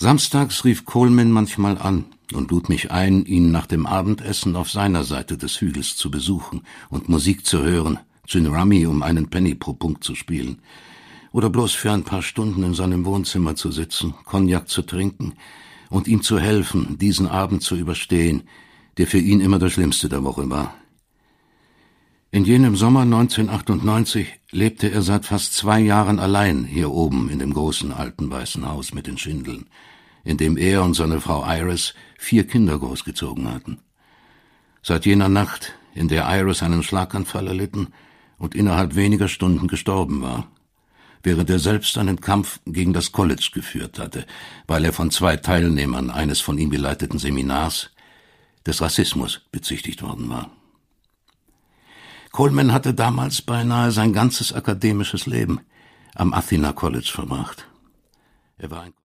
Samstags rief Coleman manchmal an und lud mich ein, ihn nach dem Abendessen auf seiner Seite des Hügels zu besuchen und Musik zu hören, Gin Rummy um einen Penny pro Punkt zu spielen, oder bloß für ein paar Stunden in seinem Wohnzimmer zu sitzen, Cognac zu trinken und ihm zu helfen, diesen Abend zu überstehen, der für ihn immer der schlimmste der Woche war. In jenem Sommer 1998 lebte er seit fast 2 Jahren allein hier oben in dem großen alten weißen Haus mit den Schindeln, in dem er und seine Frau Iris 4 Kinder großgezogen hatten. Seit jener Nacht, in der Iris einen Schlaganfall erlitten und innerhalb weniger Stunden gestorben war, während er selbst einen Kampf gegen das College geführt hatte, weil er von 2 Teilnehmern eines von ihm geleiteten Seminars des Rassismus bezichtigt worden war. Coleman hatte damals beinahe sein ganzes akademisches Leben am Athena College verbracht. Er war ein